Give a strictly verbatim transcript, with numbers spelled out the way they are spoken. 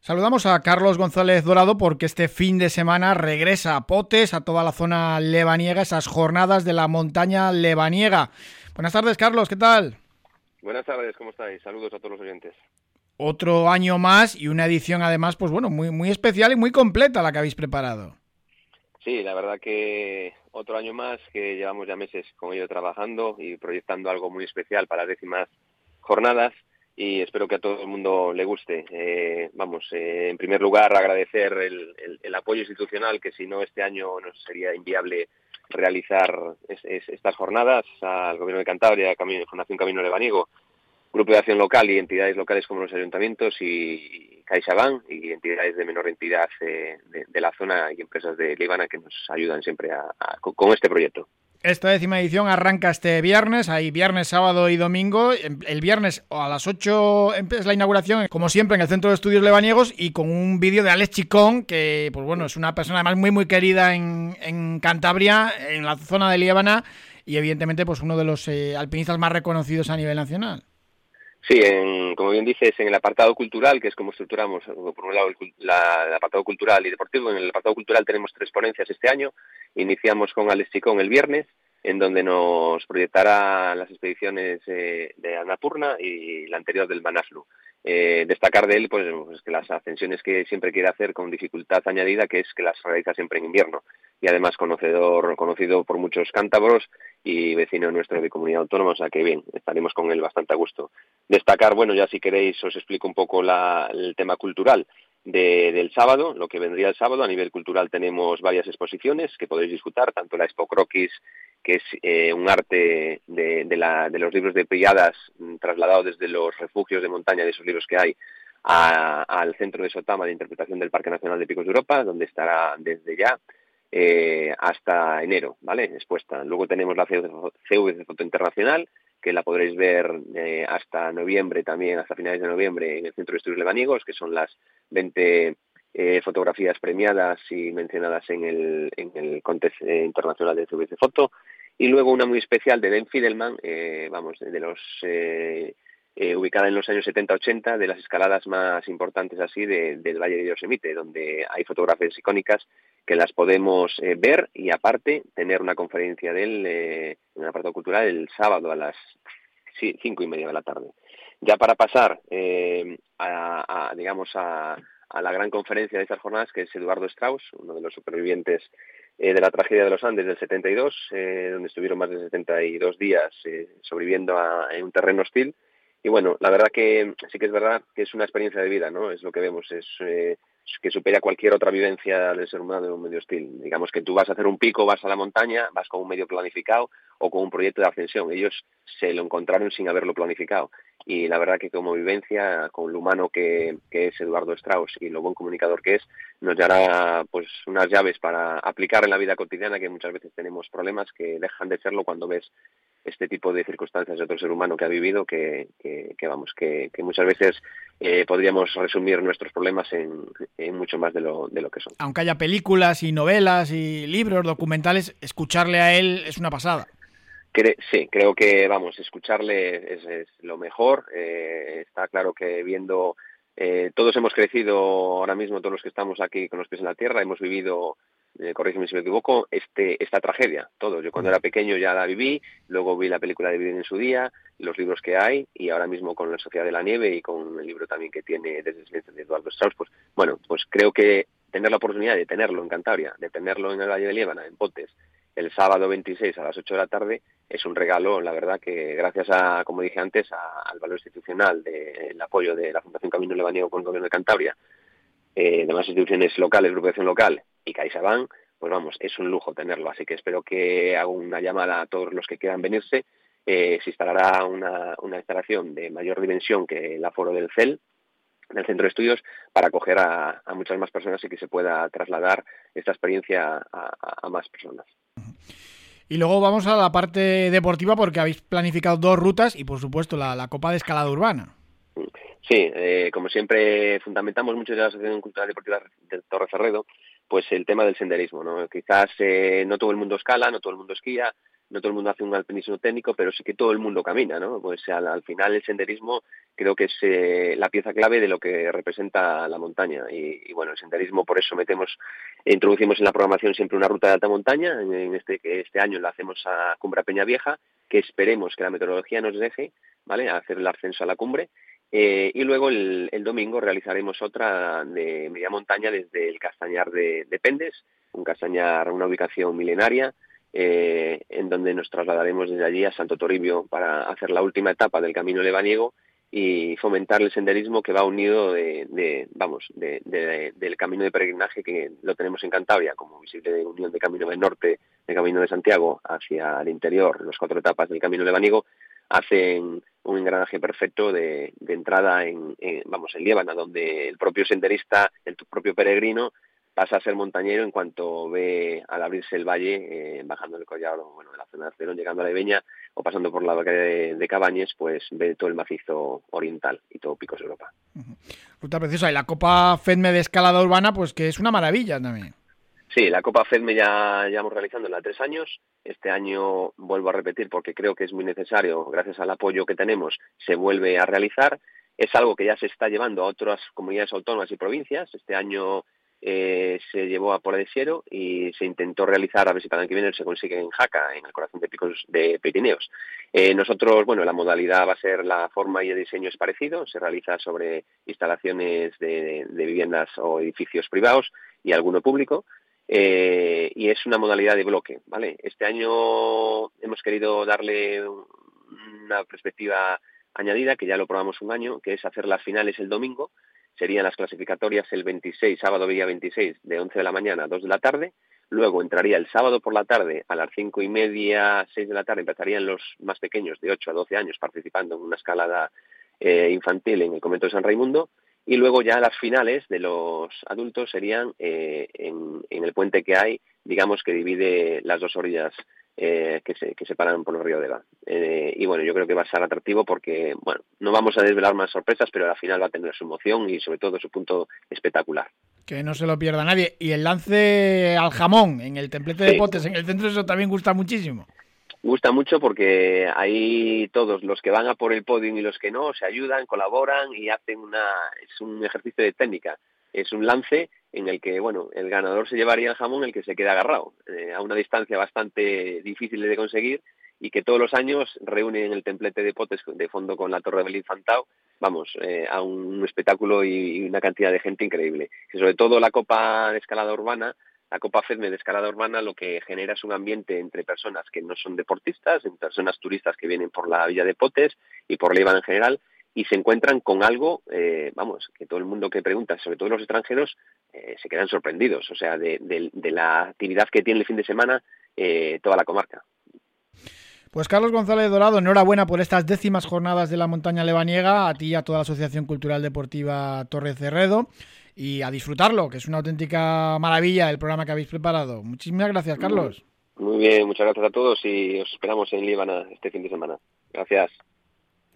Saludamos a Carlos González Dorado porque este fin de semana regresa a Potes, a toda la zona lebaniega, esas jornadas de la montaña lebaniega. Buenas tardes, Carlos, ¿qué tal? Buenas tardes, ¿cómo estáis? Saludos a todos los oyentes. Otro año más y una edición además, pues bueno, muy, muy especial y muy completa la que habéis preparado. Sí, la verdad que otro año más que llevamos ya meses con ello trabajando y proyectando algo muy especial para las décimas jornadas y espero que a todo el mundo le guste. Eh, vamos, eh, en primer lugar agradecer el, el, el apoyo institucional, que si no este año nos sería inviable realizar es, es, estas jornadas, al Gobierno de Cantabria, Camino, Fundación Camino Lebaniego, Grupo de Acción Local y entidades locales como los ayuntamientos y CaixaBank y entidades de menor entidad eh, de, de la zona y empresas de Líbana que nos ayudan siempre a, a, con este proyecto. Esta décima edición arranca este viernes, hay viernes, sábado y domingo. El viernes a las ocho es la inauguración, como siempre, en el Centro de Estudios Lebaniegos y con un vídeo de Alex Chicón, que pues bueno, es una persona además muy muy querida en, en Cantabria, en la zona de Líbana y evidentemente pues uno de los eh, alpinistas más reconocidos a nivel nacional. Sí, en, como bien dices, en el apartado cultural, que es como estructuramos, por un lado, el, la, el apartado cultural y deportivo. En el apartado cultural tenemos tres ponencias este año. Iniciamos con Alex Chicón el viernes, en donde nos proyectará las expediciones eh, de Annapurna y la anterior del Manaslu. Eh, destacar de él pues, pues que las ascensiones que siempre quiere hacer con dificultad añadida, que es que las realiza siempre en invierno, y además conocedor conocido por muchos cántabros y vecino nuestro de comunidad autónoma, o sea que bien, estaremos con él bastante a gusto. Destacar, bueno, ya si queréis os explico un poco la, el tema cultural de, del sábado, lo que vendría el sábado. A nivel cultural tenemos varias exposiciones que podéis disfrutar, tanto la Expo Croquis, que es eh, un arte de, de, la, de los libros de Pleiadas trasladado desde los refugios de montaña de esos libros que hay a, al centro de Sotama de interpretación del Parque Nacional de Picos de Europa, donde estará desde ya eh, hasta enero, ¿vale? Expuesta. Luego tenemos la C V C Foto Internacional, que la podréis ver eh, hasta noviembre también, hasta finales de noviembre en el Centro de Estudios Lebaniegos, que son las veinte eh, fotografías premiadas y mencionadas en el, en el Contest eh, Internacional de C V C Foto. Y luego una muy especial de Ben Fidelman, eh, vamos, de los eh, eh, ubicada en los años setenta ochenta, de las escaladas más importantes así de, del Valle de Yosemite, donde hay fotografías icónicas que las podemos eh, ver y aparte tener una conferencia de él eh, en el apartado cultural el sábado a las sí, cinco y media de la tarde. Ya para pasar eh, a, a, digamos, a, a la gran conferencia de estas jornadas, que es Eduardo Strauss, uno de los supervivientes eh, de la tragedia de los Andes del setenta y dos, eh, donde estuvieron más de setenta y dos días eh, sobreviviendo a, en un terreno hostil. Y bueno, la verdad que sí que es verdad que es una experiencia de vida, ¿no? Es lo que vemos, es eh, que supera cualquier otra vivencia del ser humano en un medio hostil. Digamos que tú vas a hacer un pico, vas a la montaña, vas con un medio planificado o con un proyecto de ascensión. Ellos se lo encontraron sin haberlo planificado. Y la verdad que como vivencia, con lo humano que, que es Eduardo Strauss y lo buen comunicador que es, nos dará pues unas llaves para aplicar en la vida cotidiana, que muchas veces tenemos problemas que dejan de serlo cuando ves este tipo de circunstancias de otro ser humano que ha vivido, que, que, que vamos, que, que muchas veces eh, podríamos resumir nuestros problemas en, en mucho más de lo, de lo que son. Aunque haya películas y novelas y libros, documentales, escucharle a él es una pasada. Cre- sí, creo que, vamos, escucharle es, es lo mejor. Eh, está claro que viendo, eh, todos hemos crecido ahora mismo, todos los que estamos aquí con los pies en la tierra, hemos vivido, eh, corrígeme si me equivoco, este, esta tragedia, todos. Yo cuando era pequeño ya la viví, luego vi la película de Vivir en su día, los libros que hay, y ahora mismo con La Sociedad de la Nieve y con el libro también que tiene Desde el silencio de Eduardo Strauss, pues bueno, pues creo que tener la oportunidad de tenerlo en Cantabria, de tenerlo en el Valle de Líbana, en Potes, el sábado veintiséis a las ocho de la tarde, es un regalo, la verdad, que gracias a, como dije antes, a, al valor institucional del de, apoyo de la Fundación Camino Lebaniego con el Gobierno de Cantabria, eh, de más instituciones locales, Grupo de Acción Local y CaixaBank, pues vamos, es un lujo tenerlo. Así que espero que haga una llamada a todos los que quieran venirse. Eh, se instalará una, una instalación de mayor dimensión que el aforo del C E L, del Centro de Estudios, para acoger a, a muchas más personas y que se pueda trasladar esta experiencia a, a, a más personas. Y luego vamos a la parte deportiva porque habéis planificado dos rutas y por supuesto la, la Copa de Escalada Urbana. Sí, eh, como siempre fundamentamos mucho de la Asociación Cultural Deportiva de Torreferredo, pues el tema del senderismo, ¿no? Quizás eh, no todo el mundo escala, no todo el mundo esquía, no todo el mundo hace un alpinismo técnico, pero sí que todo el mundo camina, ¿no? Pues al, al final el senderismo creo que es eh, la pieza clave de lo que representa la montaña. Y, y bueno, el senderismo, por eso metemos, introducimos en la programación siempre una ruta de alta montaña. En, en este que este año la hacemos a Cumbre Peña Vieja, que esperemos que la meteorología nos deje, ¿vale?, a hacer el ascenso a la cumbre. Eh, y luego el, el domingo realizaremos otra de media montaña desde el Castañar de, de Pendes, un castañar, una ubicación milenaria, eh, en donde nos trasladaremos desde allí a Santo Toribio para hacer la última etapa del camino lebaniego y fomentar el senderismo que va unido de, de vamos de, de, de, del camino de peregrinaje que lo tenemos en Cantabria como visible de unión de Camino del Norte, de Camino de Santiago hacia el interior, las cuatro etapas del camino lebaniego hacen un engranaje perfecto de, de entrada en, en vamos en Liébana, donde el propio senderista, el propio peregrino pasa a ser montañero en cuanto ve al abrirse el valle, eh, bajando el collado, bueno, de la zona de Arcelón, llegando a la Ibeña o pasando por la vaca de, de Cabañes, pues ve todo el macizo oriental y todo Picos de Europa. Uh-huh. Ruta preciosa. Y la Copa FEDME de escalada urbana, pues que es una maravilla también. Sí, la Copa FEDME ya llevamos realizándola tres años. Este año vuelvo a repetir porque creo que es muy necesario, gracias al apoyo que tenemos, se vuelve a realizar. Es algo que ya se está llevando a otras comunidades autónomas y provincias. Este año Eh, se llevó a Pola de Siero y se intentó realizar, a ver si para el año que viene se consigue en Jaca, en el corazón de Picos de Pirineos. Eh, nosotros, bueno, la modalidad va a ser, la forma y el diseño es parecido, se realiza sobre instalaciones de, de viviendas o edificios privados y alguno público, eh, y es una modalidad de bloque, ¿vale? Este año hemos querido darle una perspectiva añadida, que ya lo probamos un año, que es hacer las finales el domingo. Serían las clasificatorias el veintiséis, sábado día veintiséis, de once de la mañana a dos de la tarde. Luego entraría el sábado por la tarde a las cinco y media, seis de la tarde. Empezarían los más pequeños de ocho a doce años participando en una escalada eh, infantil en el convento de San Raimundo. Y luego ya las finales de los adultos serían eh, en, en el puente que hay, digamos, que divide las dos orillas eh, que se que separan por el río Deva. Eh, y bueno, yo creo que va a ser atractivo porque, bueno, no vamos a desvelar más sorpresas, pero al final va a tener su emoción y sobre todo su punto espectacular. Que no se lo pierda nadie. Y el lance al jamón en el templete de sí. Potes, en el centro, eso también gusta muchísimo. Gusta mucho porque ahí todos los que van a por el podio y los que no se ayudan, colaboran y hacen una es un ejercicio de técnica. Es un lance en el que, bueno, el ganador se llevaría el jamón, el que se queda agarrado, eh, a una distancia bastante difícil de conseguir y que todos los años reúnen el templete de Potes de fondo con la Torre del Infantado, vamos, eh, a un espectáculo y una cantidad de gente increíble. Y sobre todo la Copa de Escalada Urbana, la Copa FEDME de Escalada Urbana, lo que genera es un ambiente entre personas que no son deportistas, en personas turistas que vienen por la Villa de Potes y por la Liébana en general, y se encuentran con algo, eh, vamos, que todo el mundo que pregunta, sobre todo los extranjeros, eh, se quedan sorprendidos, o sea, de, de, de la actividad que tiene el fin de semana eh, toda la comarca. Pues Carlos González Dorado, enhorabuena por estas décimas jornadas de la montaña lebaniega, a ti y a toda la Asociación Cultural Deportiva Torre Cerredo, y a disfrutarlo, que es una auténtica maravilla el programa que habéis preparado. Muchísimas gracias, Carlos. Muy bien, muchas gracias a todos y os esperamos en Liébana este fin de semana. Gracias.